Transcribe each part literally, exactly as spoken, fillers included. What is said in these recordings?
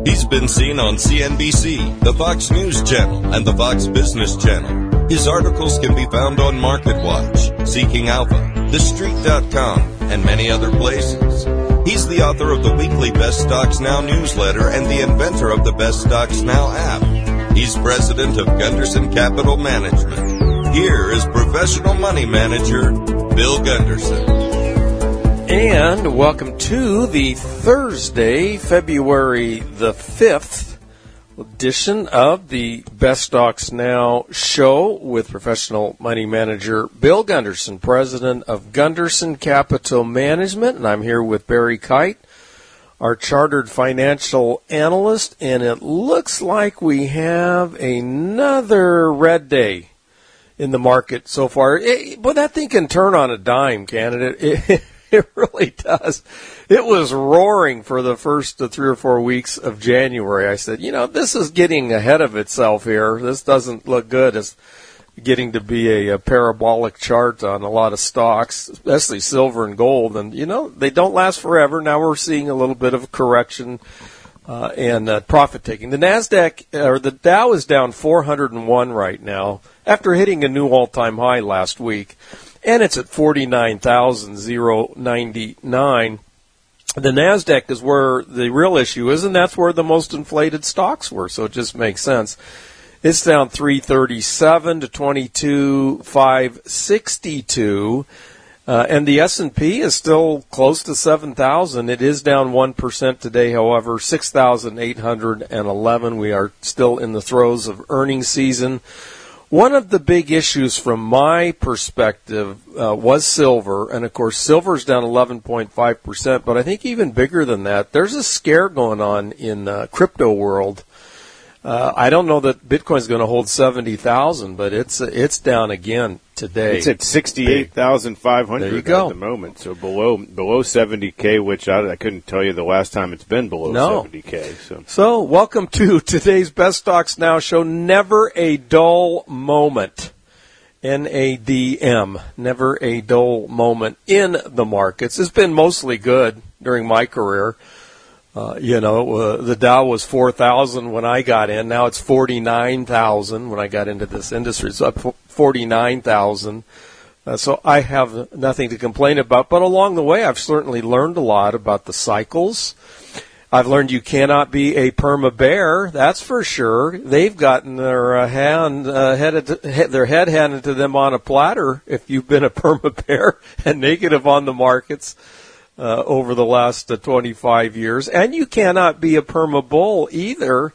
He's been seen on C N B C, the Fox News Channel, and the Fox Business Channel. His articles can be found on MarketWatch, Seeking Alpha, The Street dot com, and many other places. He's the author of the weekly Best Stocks Now newsletter and the inventor of the Best Stocks Now app. He's president of Gunderson Capital Management. Here is professional money manager, Bill Gunderson. And welcome to the Thursday, February the fifth edition of the Best Stocks Now show with professional money manager Bill Gunderson, president of Gunderson Capital Management. And I'm here with Barry Kite, our chartered financial analyst. And it looks like we have another red day in the market so far. It, but that thing can turn on a dime, can it? it It really does. It was roaring for the first uh, three or four weeks of January. I said, you know, this is getting ahead of itself here. This doesn't look good. It's getting to be a, a parabolic chart on a lot of stocks, especially silver and gold. And, you know, they don't last forever. Now we're seeing a little bit of a correction uh, and uh, profit taking. The NASDAQ, or the Dow, is down four hundred one right now after hitting a new all-time high last week. And it's at forty-nine thousand ninety-nine. The NASDAQ is where the real issue is, and that's where the most inflated stocks were, so it just makes sense. It's down three thirty-seven to twenty-two five sixty-two, uh, and the S and P is still close to seven thousand. It is down one percent today, however, six thousand eight hundred eleven. We are still in the throes of earnings season. One of the big issues from my perspective uh, was silver, and of course silver's down eleven point five percent, but I think even bigger than that, there's a scare going on in uh, crypto world. Uh, I don't know that Bitcoin's going to hold seventy thousand, but it's uh, it's down again today. It's at sixty-eight thousand five hundred there you go. At the moment, so below below seventy K, which I, I couldn't tell you the last time it's been below no. seventy K. So. so welcome to today's Best Stocks Now show. Never a dull moment. N A D M. Never a dull moment in the markets. It's been mostly good during my career. Uh, you know, uh, the Dow was four thousand when I got in. Now it's forty-nine thousand when I got into this industry. It's up forty-nine thousand. Uh, so I have nothing to complain about. But along the way, I've certainly learned a lot about the cycles. I've learned you cannot be a perma bear. That's for sure. They've gotten their uh, hand uh, headed to, he, their head handed to them on a platter if you've been a perma bear and negative on the markets. Uh, over the last uh, twenty-five years. And you cannot be a perma bull either.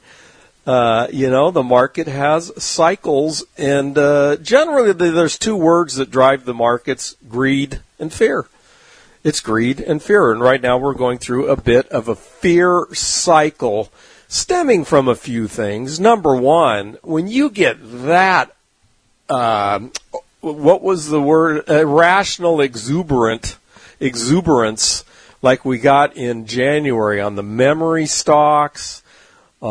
Uh, you know, the market has cycles, and uh, generally there's two words that drive the markets, greed and fear. It's greed and fear, and right now we're going through a bit of a fear cycle stemming from a few things. Number one, when you get that, uh, what was the word, irrational exuberant exuberance like we got in January on the memory stocks, uh,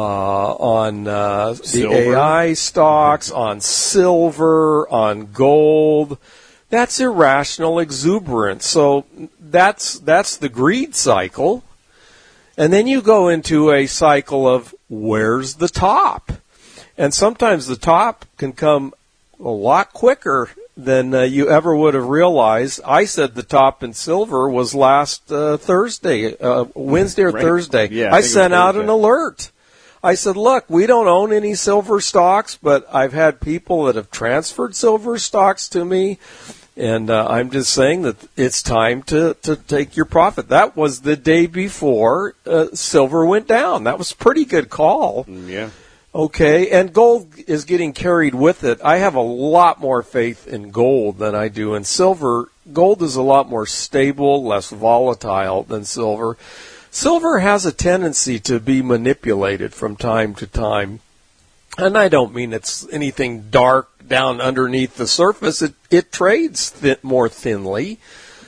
on uh, the A I stocks, on silver, on gold. That's irrational exuberance. So that's that's the greed cycle. And then you go into a cycle of where's the top? And sometimes the top can come a lot quicker than uh, you ever would have realized. I said the top in silver was last uh, Thursday, uh, Wednesday or right. Thursday. Yeah, I, I sent out Thursday. an alert. I said, look, we don't own any silver stocks, but I've had people that have transferred silver stocks to me, and uh, I'm just saying that it's time to, to take your profit. That was the day before uh, silver went down. That was a pretty good call. Yeah. Okay, and gold is getting carried with it. I have a lot more faith in gold than I do in silver. Gold is a lot more stable, less volatile than silver. Silver has a tendency to be manipulated from time to time. And I don't mean it's anything dark down underneath the surface. It, it trades thin, more thinly.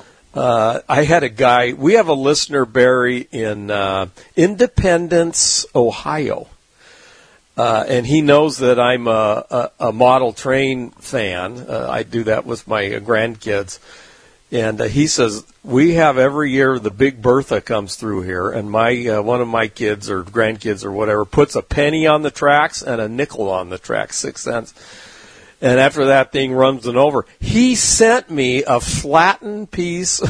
Uh, I had a guy, we have a listener, Barry, in uh, Independence, Ohio. Uh, and he knows that I'm a, a, a model train fan. Uh, I do that with my grandkids. And uh, he says, we have every year the Big Bertha comes through here, and my uh, one of my kids or grandkids or whatever puts a penny on the tracks and a nickel on the tracks, six cents. And after that thing runs and over, he sent me a flattened piece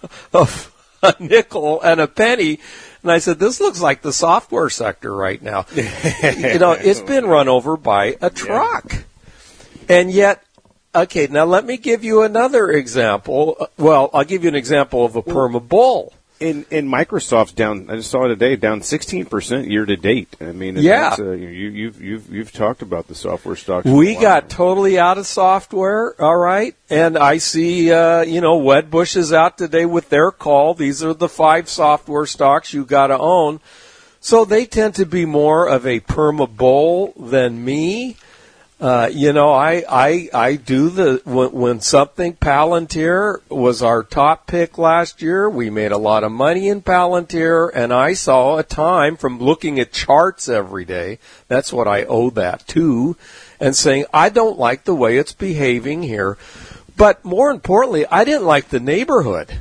of a nickel and a penny. And I said, this looks like the software sector right now. You know, it's been run over by a truck. Yeah. And yet, okay, now let me give you another example. Well, I'll give you an example of a perma bull. In in Microsoft's down, I just saw it today, down sixteen percent year to date. I mean, yeah. That's, uh, you, you've you've you've talked about the software stocks. We got totally out of software, all right. And I see, uh, you know, Wedbush is out today with their call. These are the five software stocks you got to own. So they tend to be more of a perma bull than me. Uh, you know, I, I, I do the, when, when something, Palantir was our top pick last year. We made a lot of money in Palantir, and I saw a time from looking at charts every day. That's what I owe that to, and saying, I don't like the way it's behaving here. But more importantly, I didn't like the neighborhood.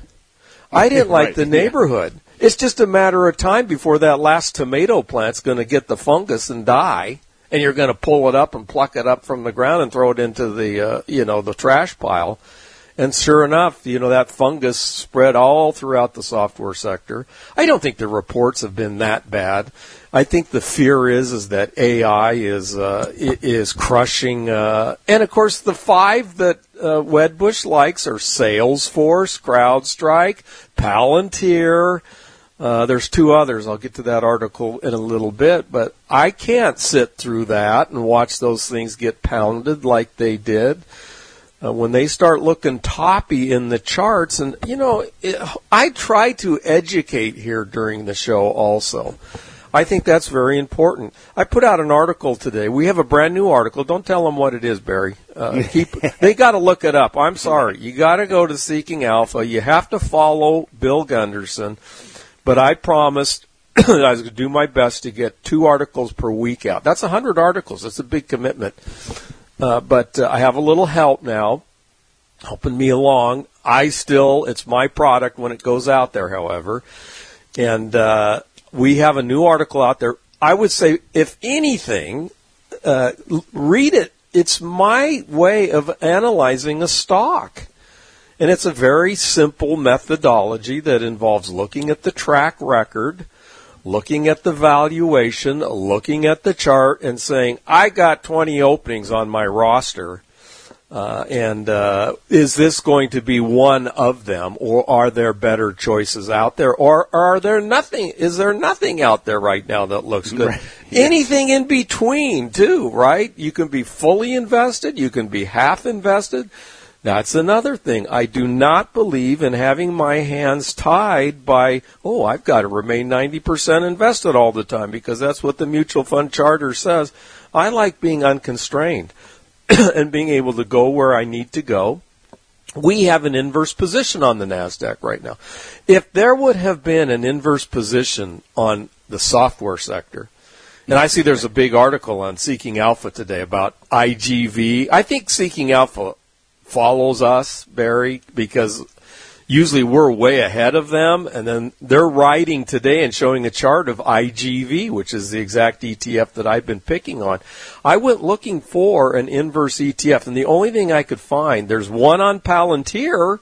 I didn't like right, the neighborhood. Yeah. It's just a matter of time before that last tomato plant's going to get the fungus and die. And you're going to pull it up and pluck it up from the ground and throw it into the, uh, you know, the trash pile. And sure enough, you know, that fungus spread all throughout the software sector. I don't think the reports have been that bad. I think the fear is is that A I is uh, is crushing. Uh, and of course, the five that uh, Wedbush likes are Salesforce, CrowdStrike, Palantir. Uh, there's two others. I'll get to that article in a little bit, but I can't sit through that and watch those things get pounded like they did. Uh, when they start looking toppy in the charts, and, you know, it, I try to educate here during the show also. I think that's very important. I put out an article today. We have a brand new article. Don't tell them what it is, Barry. Uh, keep, they got to look it up. I'm sorry. You got to go to Seeking Alpha. You have to follow Bill Gunderson. But I promised I was going to do my best to get two articles per week out. That's one hundred articles. That's a big commitment. Uh, but uh, I have a little help now helping me along. I still, it's my product when it goes out there, however. And uh, we have a new article out there. I would say, if anything, uh, read it. It's my way of analyzing a stock. And it's a very simple methodology that involves looking at the track record, looking at the valuation, looking at the chart, and saying, I got twenty openings on my roster, uh, and uh, is this going to be one of them, or are there better choices out there, or are there nothing? Is there nothing out there right now that looks good? Right. Yeah. Anything in between, too, right? You can be fully invested, you can be half invested. That's another thing. I do not believe in having my hands tied by, oh, I've got to remain ninety percent invested all the time, because that's what the mutual fund charter says. I like being unconstrained and being able to go where I need to go. We have an inverse position on the NASDAQ right now. If there would have been an inverse position on the software sector, and I see there's a big article on Seeking Alpha today about I G V. I think Seeking Alpha follows us, Barry, because usually we're way ahead of them, and then they're writing today and showing a chart of I G V, which is the exact E T F that I've been picking on. I went looking for an inverse E T F, and the only thing I could find, there's one on Palantir,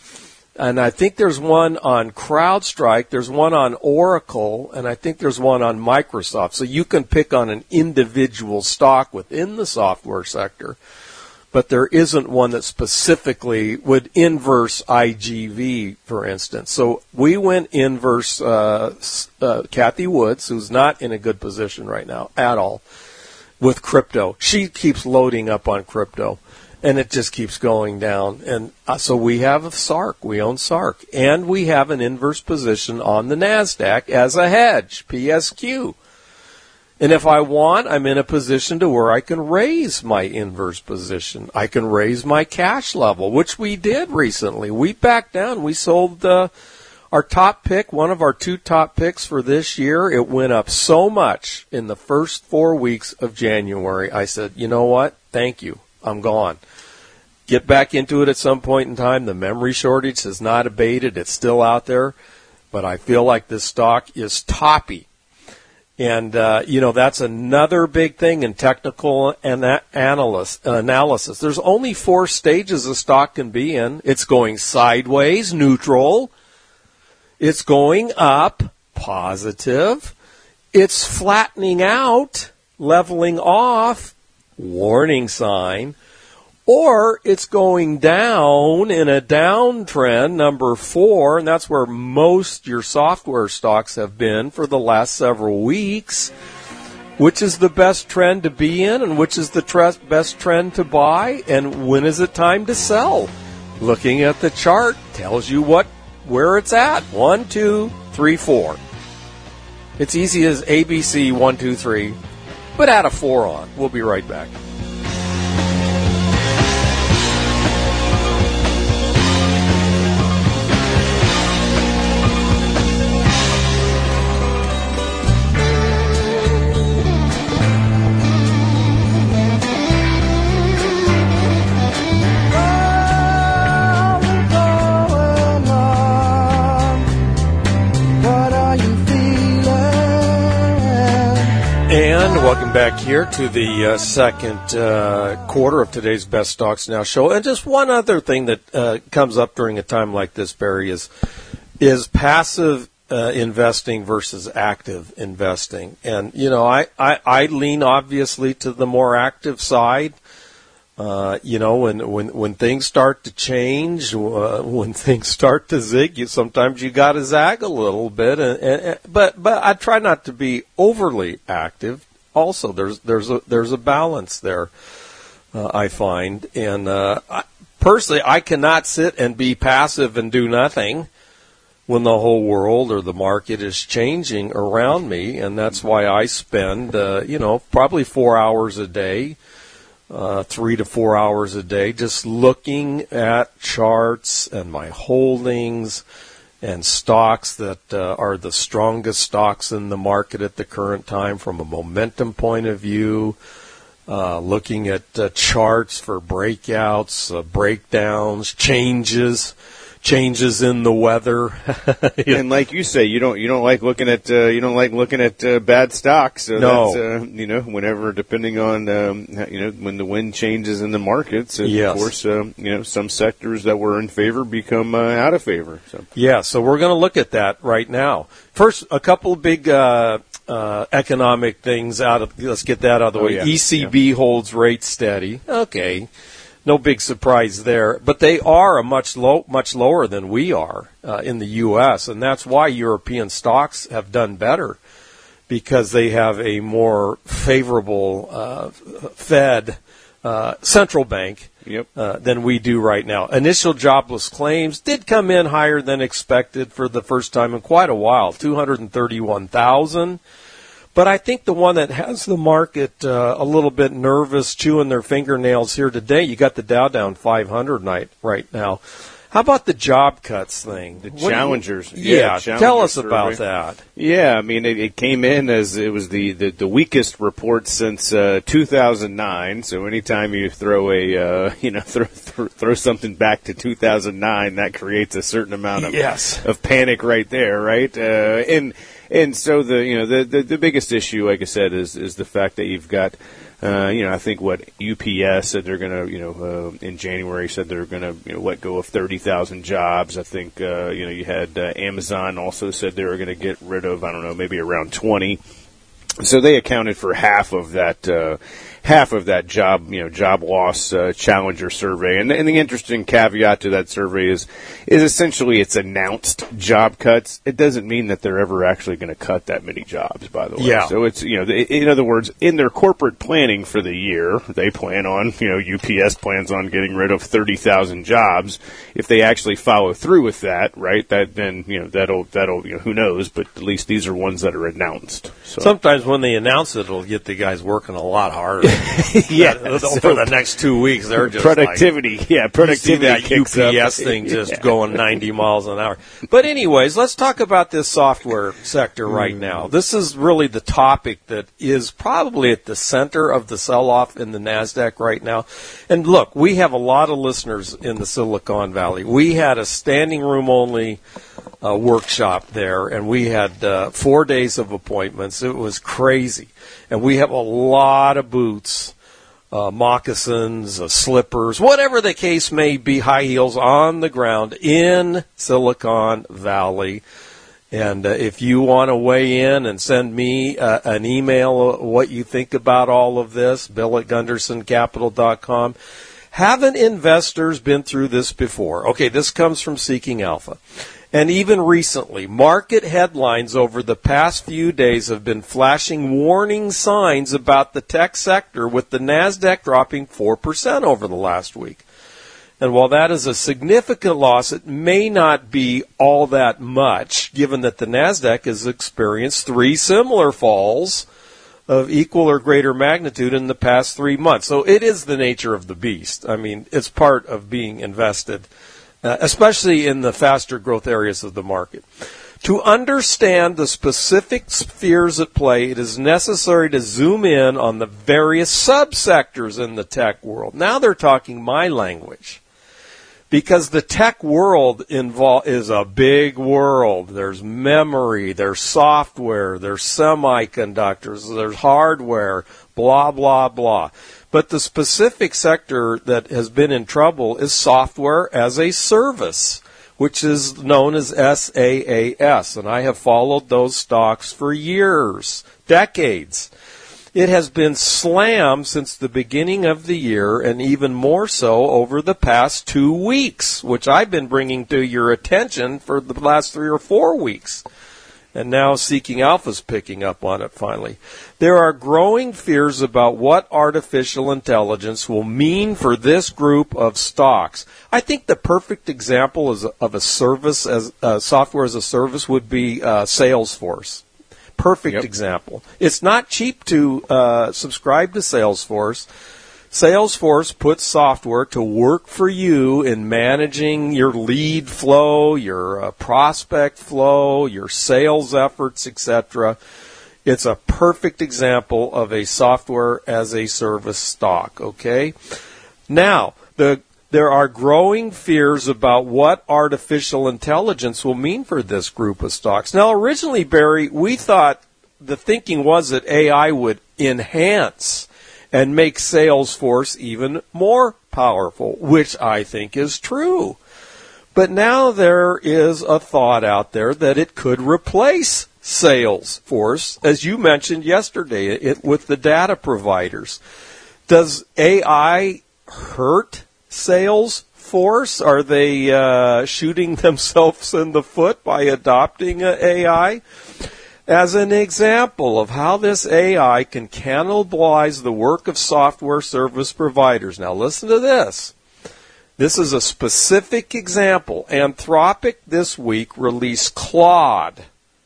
and I think there's one on CrowdStrike, there's one on Oracle, and I think there's one on Microsoft. So you can pick on an individual stock within the software sector, but there isn't one that specifically would inverse I G V, for instance. So we went inverse uh, uh, Kathy Woods, who's not in a good position right now at all, with crypto. She keeps loading up on crypto, and it just keeps going down. And uh, so we have S A R K. We own S A R K. And we have an inverse position on the NASDAQ as a hedge, P S Q. And if I want, I'm in a position to where I can raise my inverse position. I can raise my cash level, which we did recently. We backed down. We sold uh, our top pick, one of our two top picks for this year. It went up so much in the first four weeks of January. I said, you know what? Thank you. I'm gone. get back into it at some point in time. The memory shortage has not abated. It's still out there. But I feel like this stock is toppy. And, uh, you know, that's another big thing in technical ana- analysis, analysis. There's only four stages a stock can be in. It's going sideways, neutral. It's going up, positive. It's flattening out, leveling off, warning sign. Or it's going down in a downtrend, number four, and that's where most your software stocks have been for the last several weeks. Which is the best trend to be in, and which is the tre- best trend to buy, and when is it time to sell? Looking at the chart tells you what where it's at. One, two, three, four. It's easy as A B C, one, two, three, but add a four on. We'll be right back. And welcome back here to the uh, second uh, quarter of today's Best Stocks Now show. And just one other thing that uh, comes up during a time like this, Barry, is is passive uh, investing versus active investing. And, you know, I, I, I lean obviously to the more active side. Uh, you know, when, when, when things start to change, uh, when things start to zig, you sometimes you got to zag a little bit. And, and, but but I try not to be overly active. Also, there's there's a there's a balance there. Uh, I find, and uh, I, personally, I cannot sit and be passive and do nothing when the whole world or the market is changing around me, and that's why I spend uh, you know probably four hours a day. Uh, three to four hours a day, just looking at charts and my holdings and stocks that uh, are the strongest stocks in the market at the current time from a momentum point of view, uh, looking at uh, charts for breakouts, uh, breakdowns, changes, changes in the weather. And like you say, you don't you don't like looking at uh, you don't like looking at uh, bad stocks. So no, that's, uh, you know, whenever depending on um, you know when the wind changes in the markets, and yes. of course, uh, you know some sectors that were in favor become uh, out of favor. So yeah, so we're going to look at that right now. First, a couple of big uh, uh, economic things out of. Let's get that out of the oh, way. Yeah. E C B yeah. holds rates steady. Okay. No big surprise there, but they are a much low, much lower than we are uh, in the U S, and that's why European stocks have done better because they have a more favorable uh, Fed uh, central bank yep. uh, than we do right now. Initial jobless claims did come in higher than expected for the first time in quite a while, two hundred thirty-one thousand. But I think the one that has the market uh, a little bit nervous, chewing their fingernails here today, you got the Dow down five hundred night right now. How about the job cuts thing? The what challengers. You, yeah, yeah challenger tell us survey. about that. Yeah, I mean, it, it came in as it was the, the, the weakest report since uh, two thousand nine. So anytime you throw a uh, you know throw, throw throw something back to two thousand nine, that creates a certain amount of yes. of panic right there, right? Uh, and and so the you know the, the the biggest issue, like I said, is is the fact that you've got. Uh, you know, I think what U P S said they're going to, you know, uh, in January said they're going to you know, let go of thirty thousand jobs. I think, uh, you know, you had uh, Amazon also said they were going to get rid of, I don't know, maybe around twenty. So they accounted for half of that, uh, half of that job, you know, job loss uh, challenger survey. And, and the interesting caveat to that survey is, is essentially it's announced job cuts. It doesn't mean that they're ever actually going to cut that many jobs, by the way. Yeah. So it's, you know, in other words, in their corporate planning for the year, they plan on, you know, U P S plans on getting rid of thirty thousand jobs. If they actually follow through with that, right, that then, you know, that'll, that'll, you know, who knows, but at least these are ones that are announced. So. Sometimes when they announce it, it'll get the guys working a lot harder. yeah, that, so for the next two weeks, they're just productivity. Like, yeah, productivity. You see that U P S up. thing just yeah. going ninety miles an hour. But anyways, let's talk about this software sector right now. This is really the topic that is probably at the center of the sell-off in the NASDAQ right now. And look, we have a lot of listeners in the Silicon Valley. We had a standing room only uh, workshop there, and we had uh, four days of appointments. It was crazy. And we have a lot of booths, uh, moccasins, uh, slippers, whatever the case may be, high heels on the ground in Silicon Valley. And uh, if you want to weigh in and send me uh, an email uh, what you think about all of this, Bill at Gunderson Capital dot com. Haven't investors been through this before? Okay, this comes from Seeking Alpha. And even recently, market headlines over the past few days have been flashing warning signs about the tech sector, with the NASDAQ dropping four percent over the last week. And while that is a significant loss, it may not be all that much, given that the NASDAQ has experienced three similar falls of equal or greater magnitude in the past three months. So it is the nature of the beast. I mean, it's part of being invested, Uh, especially in the faster growth areas of the market. To understand the specific spheres at play, it is necessary to zoom in on the various subsectors in the tech world. Now they're talking my language, because the tech world invol- is a big world. There's memory, there's software, there's semiconductors, there's hardware, blah, blah, blah. But the specific sector that has been in trouble is software as a service, which is known as S A A S. And I have followed those stocks for years, decades. It has been slammed since the beginning of the year, and even more so over the past two weeks, which I've been bringing to your attention for the last three or four weeks. And now Seeking Alpha's picking up on it finally. There are growing fears about what artificial intelligence will mean for this group of stocks. I think the perfect example is of a service, as uh, software as a service, would be uh, Salesforce. Perfect yep. example. It's not cheap to uh, subscribe to Salesforce. Salesforce puts software to work for you in managing your lead flow, your uh, prospect flow, your sales efforts, et cetera. It's a perfect example of a software as a service stock, okay? Now, the there are growing fears about what artificial intelligence will mean for this group of stocks. Now, originally, Barry, we thought the thinking was that A I would enhance and make Salesforce even more powerful, which I think is true. But now there is a thought out there that it could replace Salesforce, as you mentioned yesterday, it, with the data providers. Does A I hurt Salesforce? Are they uh, shooting themselves in the foot by adopting uh, A I? As an example of how this A I can cannibalize the work of software service providers. Now listen to this. This is a specific example. Anthropic this week released Claude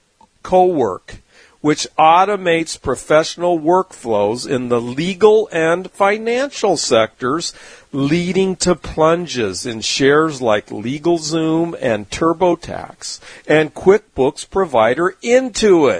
Cowork, which automates professional workflows in the legal and financial sectors, leading to plunges in shares like LegalZoom and TurboTax and QuickBooks provider Intuit.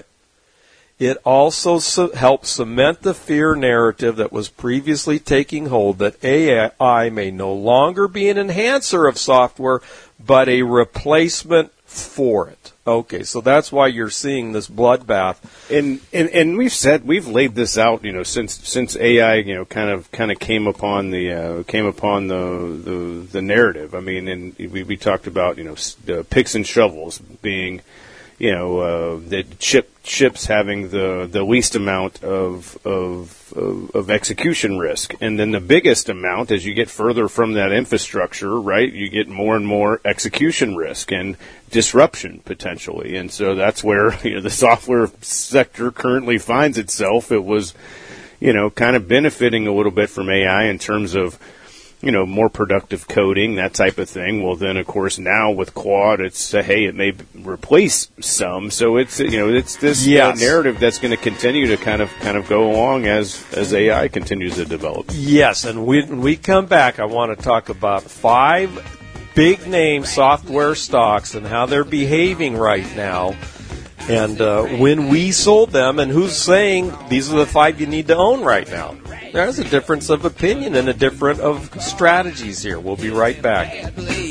It also so helps cement the fear narrative that was previously taking hold that A I may no longer be an enhancer of software, but a replacement for it. Okay, so that's why you're seeing this bloodbath. And, and and we've said we've laid this out, you know, since since A I, you know, kind of kind of came upon the uh, came upon the, the the narrative. I mean, and we we talked about, you know, the picks and shovels being, you know, uh, the chip chips having the, the least amount of, of of of execution risk, and then the biggest amount as you get further from that infrastructure, right? You get more and more execution risk and disruption potentially, and so that's where, you know, the software sector currently finds itself. It was, you know, kind of benefiting a little bit from A I in terms of, you know, more productive coding, that type of thing. Well, then, of course, now with Claude, it's, uh, hey, it may replace some. So it's, you know, it's this yes. uh, narrative that's going to continue to kind of kind of go along as, as A I continues to develop. Yes, and we, when we come back, I want to talk about five big-name software stocks and how they're behaving right now, and uh, when we sold them, and who's saying these are the five you need to own right now. There's a difference of opinion and a difference of strategies here. We'll be right back.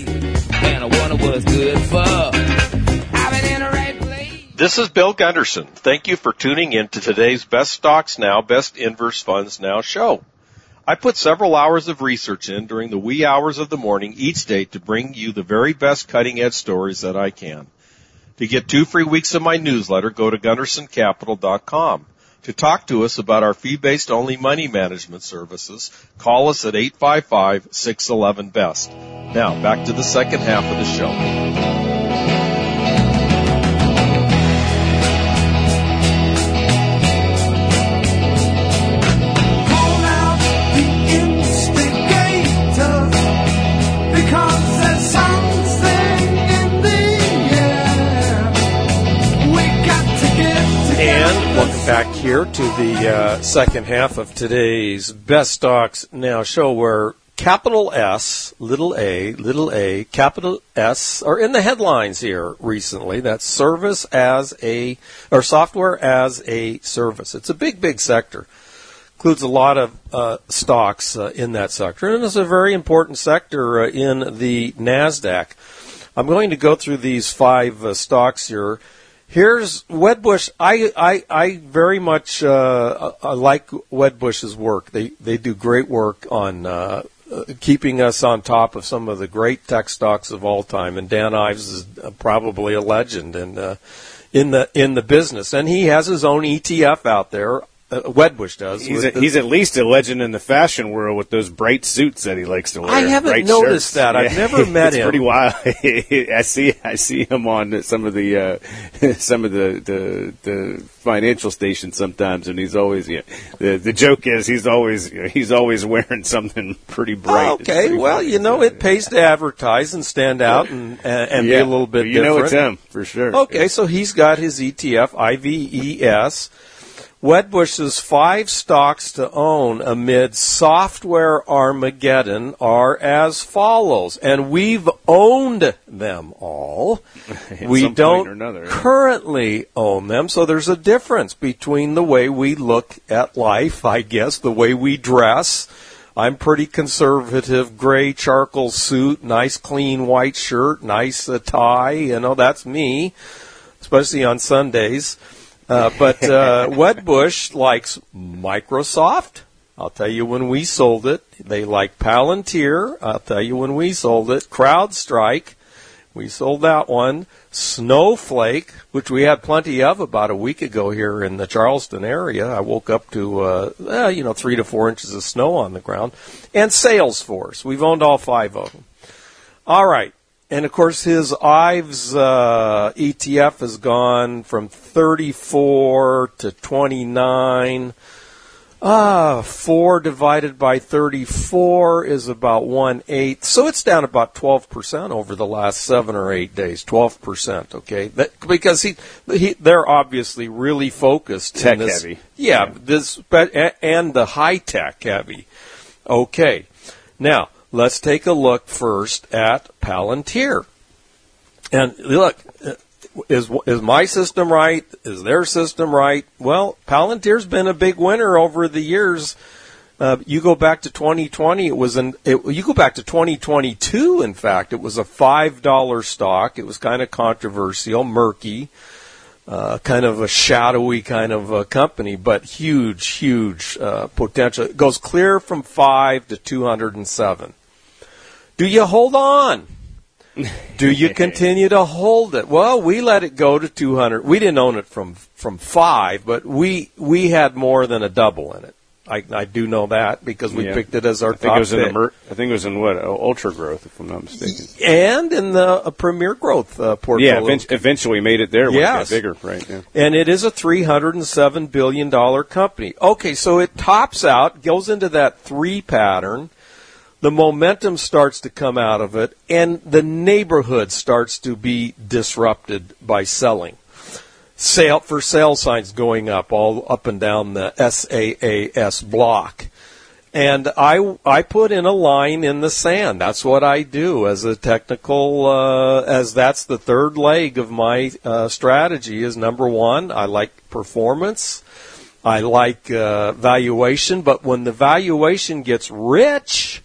This is Bill Gunderson. Thank you for tuning in to today's Best Stocks Now, Best Inverse Funds Now show. I put several hours of research in during the wee hours of the morning each day to bring you the very best cutting-edge stories that I can. To get two free weeks of my newsletter, go to gunderson capital dot com. To talk to us about our fee-based only money management services, call us at eight five five, six one one, B E S T. Now, back to the second half of the show. Back here to the uh, second half of today's Best Stocks Now show, where capital S, little a, little a, capital S are in the headlines here recently. That's service as a, or software as a service. It's a big, big sector. Includes a lot of uh, stocks uh, in that sector, and it's a very important sector uh, in the NASDAQ. I'm going to go through these five uh, stocks here. Here's Wedbush. I, I, I very much uh, I like Wedbush's work. They they do great work on uh, keeping us on top of some of the great tech stocks of all time. And Dan Ives is probably a legend in uh, in the in the business. And he has his own E T F out there. Uh, Wedbush does. He's, a, the, he's at least a legend in the fashion world with those bright suits that he likes to wear. I haven't bright noticed shirts. that. I've yeah. never met it's him. It's pretty wild. I see. I see him on some of the uh, some of the, the the financial stations sometimes, and he's always. You know, the the joke is he's always you know, he's always wearing something pretty bright. Oh, okay, pretty well, bright. you know, it pays to advertise and stand out and and, and yeah. be a little bit you different. know it's him for sure. Okay, so he's got his E T F, I V E S. Wedbush's five stocks to own amid software Armageddon are as follows, and we've owned them all. We don't currently own them, so there's a difference between the way we look at life, I guess, the way we dress. I'm pretty conservative, gray charcoal suit, nice clean white shirt, nice uh, tie, you know, that's me, especially on Sundays. Uh, but uh, Wedbush likes Microsoft. I'll tell you when we sold it. They like Palantir. I'll tell you when we sold it. CrowdStrike. We sold that one. Snowflake, which we had plenty of about a week ago here in the Charleston area. I woke up to, uh, eh, you know, three to four inches of snow on the ground. And Salesforce. We've owned all five of them. All right. And, of course, his Ives uh, E T F has gone from thirty-four to twenty-nine. Ah, four divided by thirty-four is about one-eighth. So it's down about twelve percent over the last seven or eight days, twelve percent, okay? That, because he, he, they're obviously really focused. Tech in this, heavy. Yeah, yeah. This, but, and the high-tech heavy. Okay. Now, let's take a look first at Palantir. And look, is is my system right? Is their system right? Well, Palantir's been a big winner over the years. Uh, you go back to twenty twenty, it was an. It, you go back to twenty twenty-two. In fact, it was a five dollar stock. It was kind of controversial, murky, uh, kind of a shadowy kind of a company, but huge, huge uh, potential. It goes clear from five to two hundred and seven. Do you hold on? Do you continue to hold it? Well, we let it go to two hundred. We didn't own it from from five, but we we had more than a double in it. I, I do know that because we yeah. picked it as our I think top it was in pick. the mer- I think it was in what Ultra Growth, if I'm not mistaken, and in the uh, Premier Growth uh, portfolio. Yeah, event- eventually made it there. Yes, when it got bigger, right? Yeah. And it is a three hundred seven billion dollar company. Okay, so it tops out, goes into that three pattern. the momentum starts to come out of it, and the neighborhood starts to be disrupted by selling. Sale for sale signs going up all up and down the S A A S block. And I, I put in a line in the sand. That's what I do as a technical, uh, as that's the third leg of my uh, strategy is number one, I like performance. I like uh, valuation. But when the valuation gets rich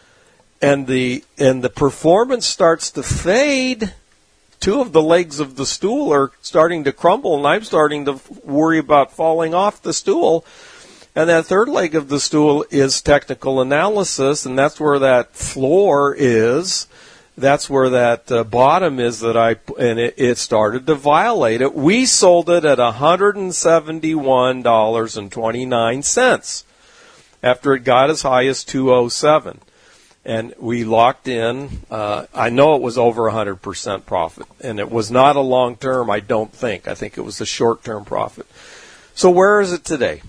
and the, and the performance starts to fade, two of the legs of the stool are starting to crumble, and I'm starting to worry about falling off the stool. And that third leg of the stool is technical analysis, and that's where that floor is. That's where that uh, bottom is that I, and it, it started to violate it. We sold it at one hundred seventy-one dollars and twenty-nine cents after it got as high as two oh seven. And we locked in, uh, I know it was over one hundred percent profit, and it was not a long-term, I don't think. I think it was a short-term profit. So where is it today?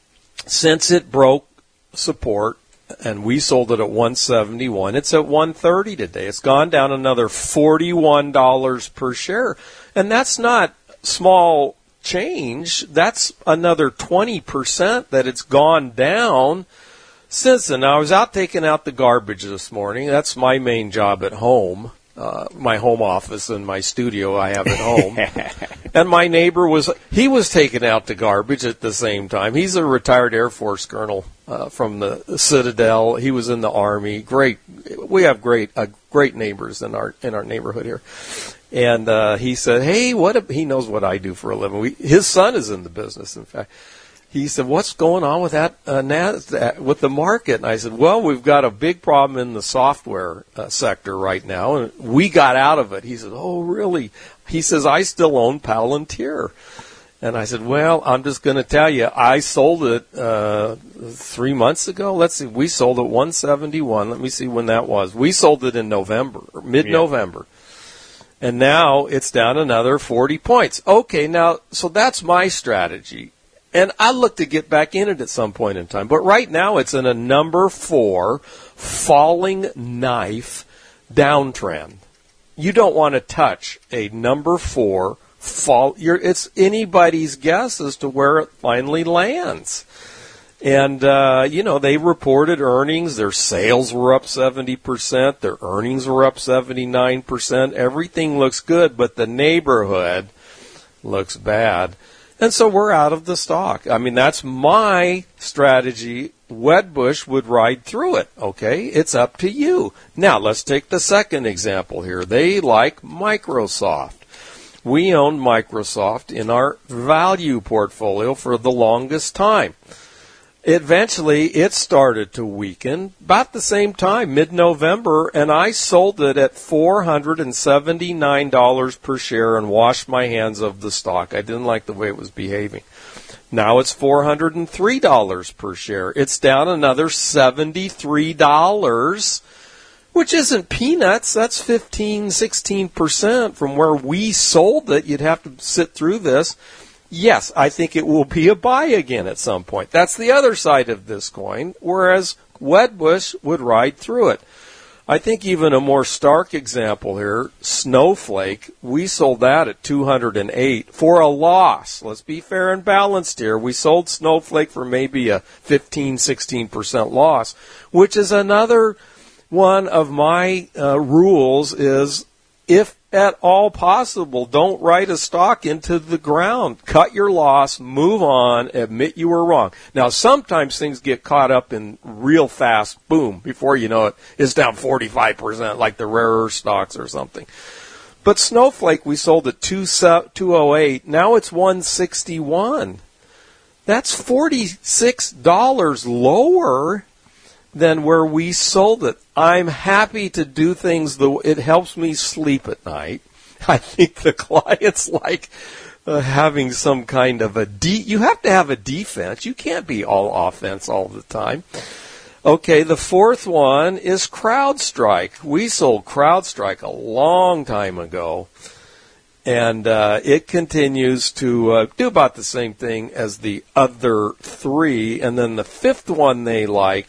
Since it broke support, and we sold it at one seventy-one, it's at one thirty today. It's gone down another forty-one dollars per share. And that's not small change. That's another twenty percent that it's gone down since then. Now, I was out taking out the garbage this morning. That's my main job at home. Uh, my home office and my studio I have at home. And my neighbor was, he was taking out the garbage at the same time. He's a retired Air Force colonel uh, from the Citadel. He was in the Army. Great. We have great, uh, great neighbors in our, in our neighborhood here. And uh, he said, hey, what, a, he knows what I do for a living. We, his son is in the business, in fact. He said, what's going on with that, uh, NASDAQ, with the market? And I said, well, we've got a big problem in the software uh, sector right now, and we got out of it. He said, oh, really? He says, I still own Palantir. And I said, well, I'm just going to tell you, I sold it uh, three months ago. Let's see, we sold it one seventy-one. Let me see when that was. We sold it in November, or mid-November. Yeah. And now it's down another forty points. Okay, now, so that's my strategy. And I look to get back in it at some point in time. But right now it's in a number four falling knife downtrend. You don't want to touch a number four fall. You're, it's anybody's guess as to where it finally lands. And, uh, you know, they reported earnings. Their sales were up seventy percent. Their earnings were up seventy-nine percent. Everything looks good, but the neighborhood looks bad. And so we're out of the stock. I mean, that's my strategy. Wedbush would ride through it. Okay, it's up to you. Now, let's take the second example here. They like Microsoft. We owned Microsoft in our value portfolio for the longest time. Eventually, it started to weaken about the same time, mid-November, and I sold it at four hundred seventy-nine dollars per share and washed my hands of the stock. I didn't like the way it was behaving. Now it's four hundred three dollars per share. It's down another seventy-three dollars, which isn't peanuts. That's fifteen, sixteen percent from where we sold it. You'd have to sit through this. Yes, I think it will be a buy again at some point. That's the other side of this coin, whereas Wedbush would ride through it. I think even a more stark example here, Snowflake, we sold that at two hundred eight for a loss. Let's be fair and balanced here. We sold Snowflake for maybe a fifteen, sixteen percent loss, which is another one of my uh, rules is if at all possible, don't write a stock into the ground. Cut your loss, move on, admit you were wrong. Now, sometimes things get caught up in real fast, boom, before you know it, it's down forty-five percent, like the rare earth stocks or something. But Snowflake, we sold at two oh eight. Now it's one sixty-one. That's forty-six dollars lower than where we sold it. I'm happy to do things, the it helps me sleep at night. I think the clients like uh, having some kind of a de- you have to have a defense. You can't be all offense all the time. Okay, the fourth one is CrowdStrike. We sold CrowdStrike a long time ago, and uh, it continues to uh, do about the same thing as the other three. And then the fifth one they like,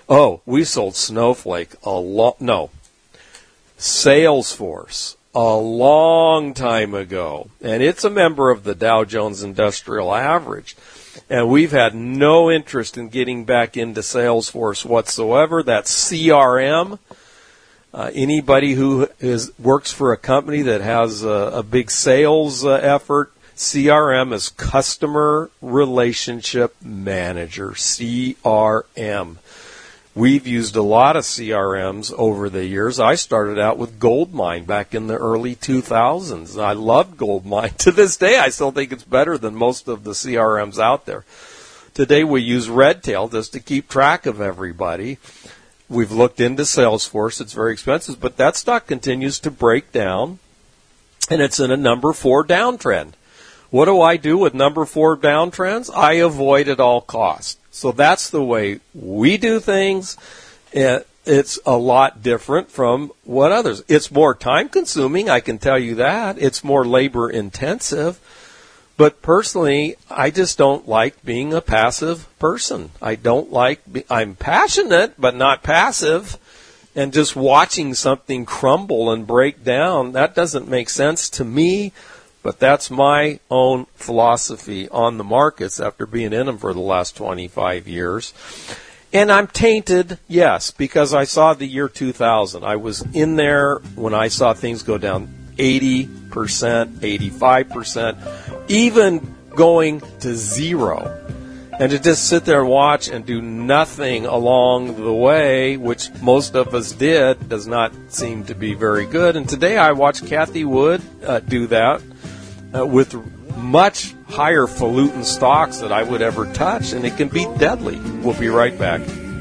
Oh, we sold Snowflake a lot. No, Salesforce a long time ago, and it's a member of the Dow Jones Industrial Average. And we've had no interest in getting back into Salesforce whatsoever. That's C R M. Uh, anybody who is works for a company that has a, a big sales uh, effort, C R M is Customer Relationship Manager, C R M. We've used a lot of C R Ms over the years. I started out with Goldmine back in the early two thousands. I loved Goldmine. To this day, I still think it's better than most of the C R Ms out there. Today, we use Redtail just to keep track of everybody. We've looked into Salesforce. It's very expensive, but that stock continues to break down, and it's in a number four downtrend. What do I do with number four downtrends? I avoid at all costs. So that's the way we do things. It's a lot different from what others. It's more time consuming, I can tell you that. It's more labor intensive. But personally, I just don't like being a passive person. I don't like, be, I'm passionate, but not passive. And just watching something crumble and break down, that doesn't make sense to me. But that's my own philosophy on the markets after being in them for the last twenty-five years. And I'm tainted, yes, because I saw the year two thousand. I was in there when I saw things go down eighty percent, eighty-five percent, even going to zero. And to just sit there and watch and do nothing along the way, which most of us did, does not seem to be very good. And today I watched Cathie Wood uh, do that. Uh, with much higher falutin stocks that I would ever touch, and it can be deadly. We'll be right back.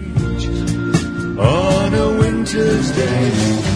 On a winter's day,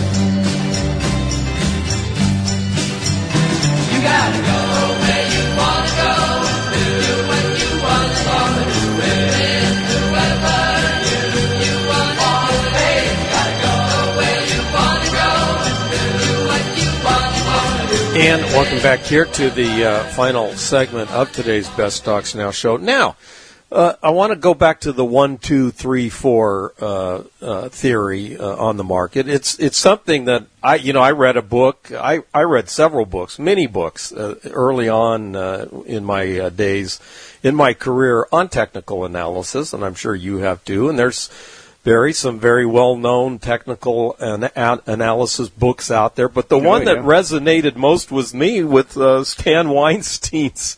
you gotta go where you wanna go, do what you want as long as it's within the weather you, you want all the day. You gotta go where you wanna go, do what you want, you wanna do. And welcome back here to the uh, final segment of today's Best Stocks Now show. Now, uh, I want to go back to the one, two, three, four uh, uh, theory uh, on the market. It's it's something that I, you know, I read a book. I, I read several books, many books, uh, early on uh, in my uh, days, in my career on technical analysis, and I'm sure you have too. And there's very some very well-known technical an- an- analysis books out there, but the oh, one that yeah. resonated most with me with uh, Stan Weinstein's.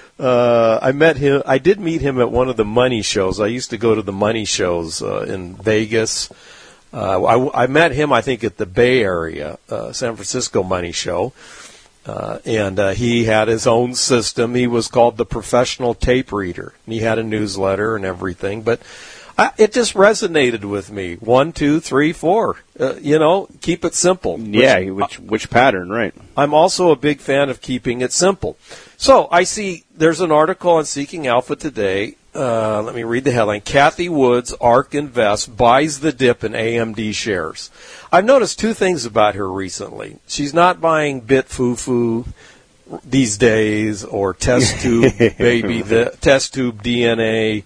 Uh, I met him. I did meet him at one of the money shows. I used to go to the money shows uh, in Vegas. Uh, I, I met him, I think, at the Bay Area, uh, San Francisco money show, uh, and uh, he had his own system. He was called the Professional Tape Reader, and he had a newsletter and everything, but. I, it just resonated with me. One, two, three, four. Uh, you know, keep it simple. Yeah, which, which which pattern, right? I'm also a big fan of keeping it simple. So I see there's an article on Seeking Alpha today. Uh, let me read the headline. Cathie Wood's ARK Invest buys the dip in A M D shares. I've noticed two things about her recently. She's not buying BitFuFu these days or test tube baby, the test tube D N A.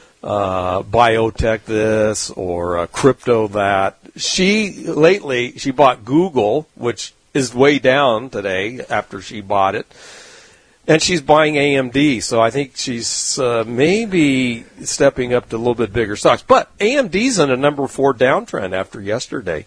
Uh, biotech this or uh, crypto that. She, lately, she bought Google, which is way down today after she bought it, and she's buying A M D, so I think she's uh, maybe stepping up to a little bit bigger stocks. But A M D's in a number four downtrend after yesterday.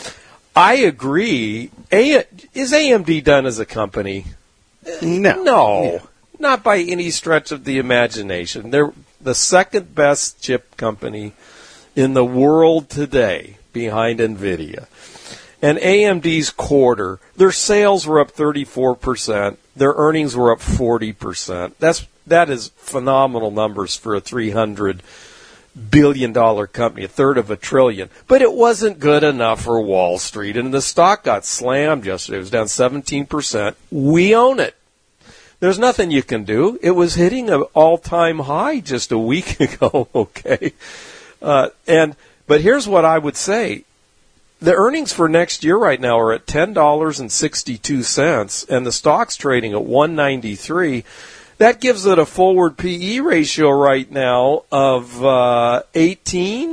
I agree. A- is A M D done as a company? No. No. Yeah. Not by any stretch of the imagination. They're the second best chip company in the world today behind NVIDIA. And A M D's quarter, their sales were up thirty-four percent. Their earnings were up forty percent. That's, that is phenomenal numbers for a three hundred billion dollars company, a third of a trillion. But it wasn't good enough for Wall Street, and the stock got slammed yesterday. It was down seventeen percent. We own it. There's nothing you can do. It was hitting an all-time high just a week ago, okay? Uh, and but here's what I would say. The earnings for next year right now are at ten dollars and sixty-two cents, and the stock's trading at one ninety-three. That gives it a forward P E ratio right now of uh, eighteen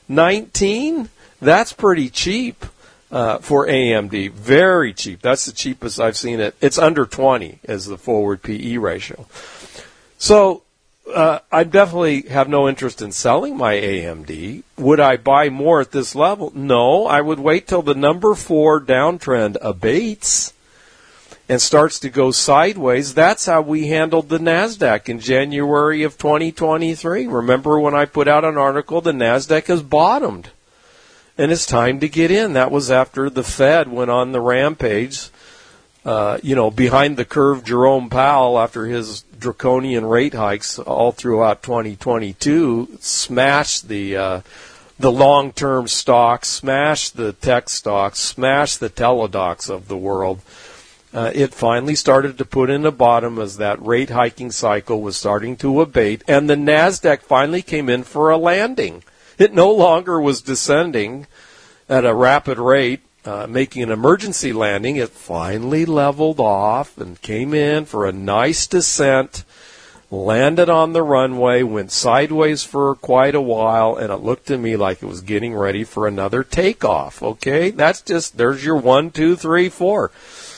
nineteen? That's pretty cheap uh, for A M D. Very cheap. That's the cheapest I've seen it. It's under twenty as the forward P E ratio. So uh, I definitely have no interest in selling my A M D. Would I buy more at this level? No. I would wait till the number four downtrend abates and starts to go sideways. That's how we handled the NASDAQ in January of twenty twenty-three. Remember when I put out an article, the NASDAQ has bottomed, and it's time to get in. That was after the Fed went on the rampage, uh, you know, behind the curve Jerome Powell, after his draconian rate hikes all throughout twenty twenty-two, smashed the uh, the long-term stocks, smashed the tech stocks, smashed the teledocs of the world. Uh, it finally started to put in a bottom as that rate hiking cycle was starting to abate, and the NASDAQ finally came in for a landing. It no longer was descending at a rapid rate, uh, making an emergency landing. It finally leveled off and came in for a nice descent, landed on the runway, went sideways for quite a while, and it looked to me like it was getting ready for another takeoff. Okay, that's just, there's your one, two, three, four.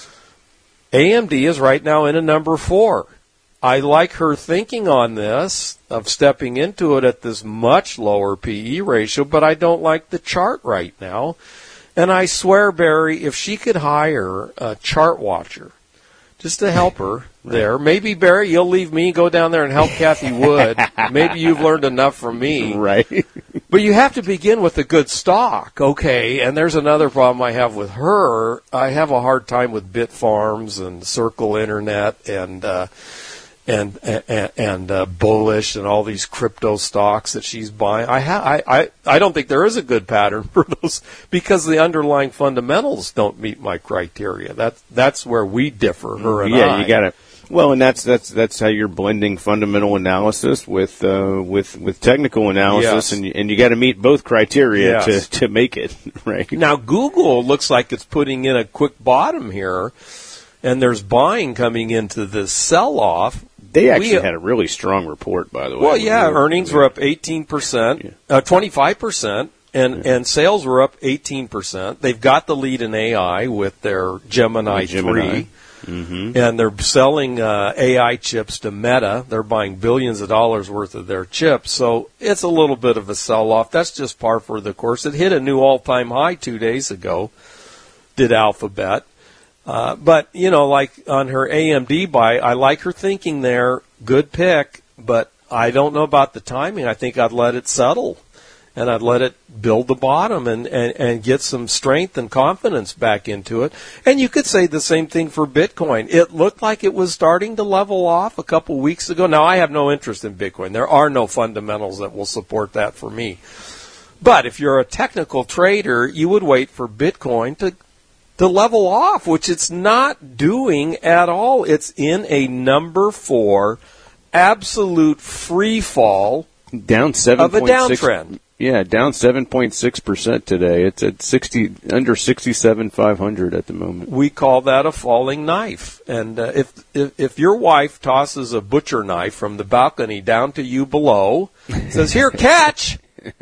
A M D is right now in a number four. I like her thinking on this, of stepping into it at this much lower P E ratio, but I don't like the chart right now. And I swear, Barry, if she could hire a chart watcher just to help her there, maybe, Barry, you'll leave me, go down there and help Kathy Wood. Maybe you've learned enough from me. Right. But you have to begin with a good stock, okay? And there's another problem I have with her. I have a hard time with Bitfarms and Circle Internet and uh, and and, and uh, Bullish and all these crypto stocks that she's buying. I, ha- I I I don't think there is a good pattern for those because the underlying fundamentals don't meet my criteria. That's that's where we differ, her and yeah, I. Yeah, you got to. Well, and that's that's that's how you're blending fundamental analysis with uh, with with technical analysis, Yes. and you, and you got to meet both criteria Yes. to to make it right. Now, Google looks like it's putting in a quick bottom here, and there's buying coming into this sell-off. They actually We- had a really strong report, by the way. Well, yeah, We were- earnings were up eighteen percent, Yeah. uh, twenty-five percent, and, and sales were up eighteen percent. They've got the lead in A I with their Gemini, Gemini. three. Mm-hmm. And they're selling uh, A I chips to Meta. They're buying billions of dollars worth of their chips. So it's a little bit of a sell-off. That's just par for the course. It hit a new all-time high two days ago, did Alphabet. Uh, but, you know, like on her A M D buy, I like her thinking there. Good pick, but I don't know about the timing. I think I'd let it settle. And I'd let it build the bottom and, and, and get some strength and confidence back into it. And you could say the same thing for Bitcoin. It looked like it was starting to level off a couple weeks ago. Now, I have no interest in Bitcoin. There are no fundamentals that will support that for me. But if you're a technical trader, you would wait for Bitcoin to to level off, which it's not doing at all. It's in a number four absolute free fall down seven of a downtrend. Yeah, down seven point six percent today. It's at sixty under sixty-seven five hundred at the moment. We call that a falling knife. And uh, if, if if your wife tosses a butcher knife from the balcony down to you below, says, "Here, catch,"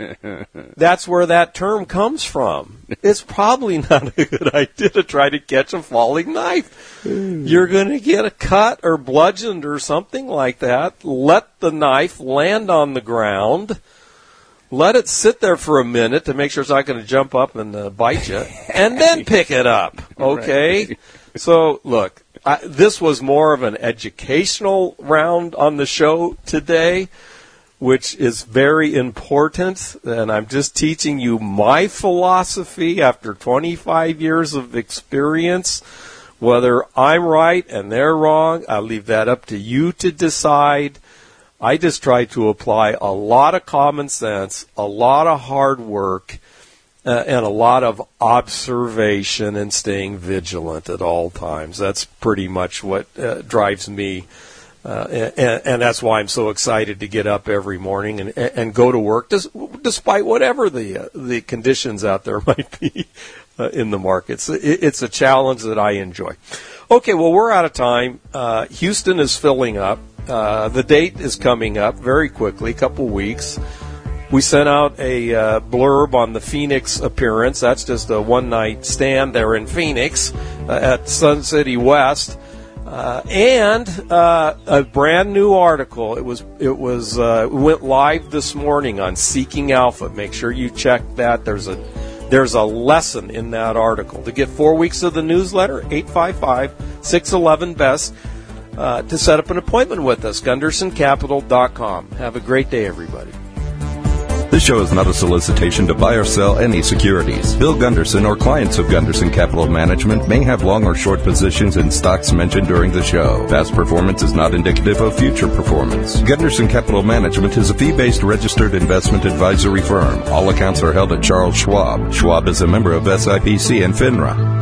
that's where that term comes from. It's probably not a good idea to try to catch a falling knife. You're going to get a cut or bludgeoned or something like that. Let the knife land on the ground. Let it sit there for a minute to make sure it's not going to jump up and uh, bite you, and then pick it up, okay? Right. So, look, I, this was more of an educational round on the show today, which is very important, and I'm just teaching you my philosophy after twenty-five years of experience. Whether I'm right and they're wrong, I leave that up to you to decide. I just try to apply a lot of common sense, a lot of hard work, uh, and a lot of observation and staying vigilant at all times. That's pretty much what uh, drives me, uh, and, and that's why I'm so excited to get up every morning and, and go to work, despite whatever the uh, the conditions out there might be uh, in the markets. It, it's a challenge that I enjoy. Okay, well, we're out of time. Uh, Houston is filling up. Uh, the date is coming up very quickly, a couple weeks. We sent out a uh, blurb on the Phoenix appearance. That's just a one-night stand there in Phoenix uh, at Sun City West. Uh, and uh, a brand new article. It was it was uh, went live this morning on Seeking Alpha. Make sure you check that. There's a there's a lesson in that article. To get four weeks of the newsletter, eight five five, six one one, B E S T. Uh, to set up an appointment with us, Gunderson Capital dot com. Have a great day, everybody. This show is not a solicitation to buy or sell any securities. Bill Gunderson or clients of Gunderson Capital Management may have long or short positions in stocks mentioned during the show. Past performance is not indicative of future performance. Gunderson Capital Management is a fee-based registered investment advisory firm. All accounts are held at Charles Schwab. Schwab is a member of S I P C and FINRA.